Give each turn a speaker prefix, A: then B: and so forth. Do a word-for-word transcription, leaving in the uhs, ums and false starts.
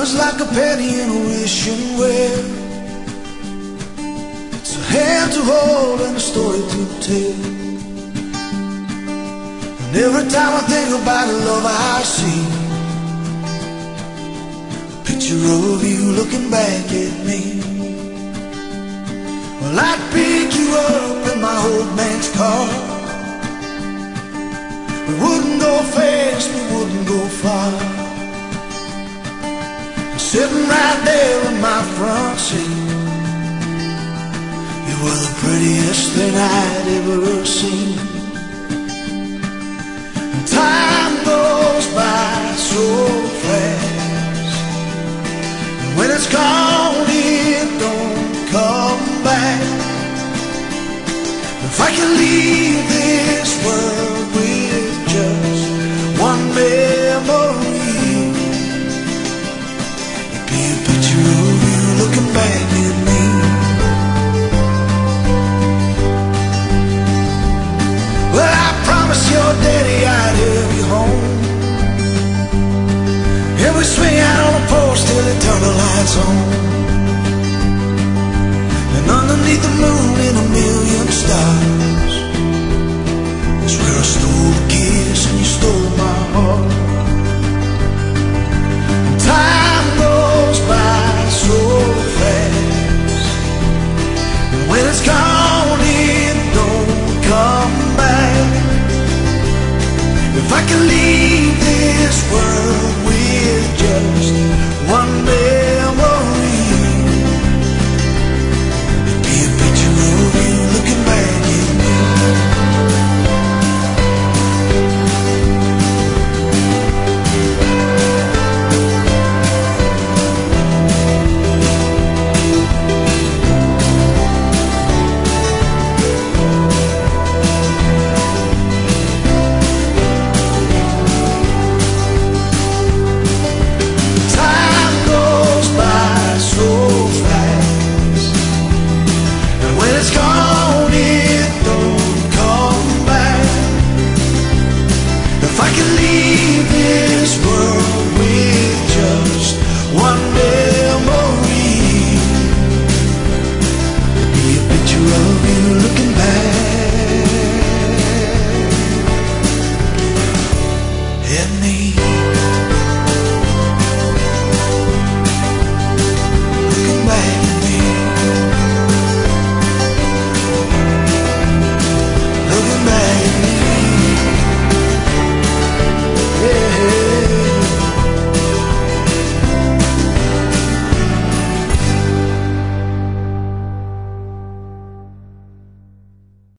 A: is like a penny in a wishing well. It's a hand to hold and a story to tell. And every time I think about the love I see, a picture of you looking back at me. Well, I'd pick you up in my old man's car. We wouldn't go fast, we wouldn't go far. Sitting right there in my front seat, you were the prettiest thing I'd ever seen. And time goes by so fast, and when it's gone, it don't come back. If I could leave this world with just one memory, looking back at me. Well, I promised your daddy I'd have you home, and we'd swing out on the porch till they turn the lights on. And underneath the moon in a million stars is where I stole a kiss and you stole my heart. And time goes by so fast, and when it's gone, it don't come back. If I could leave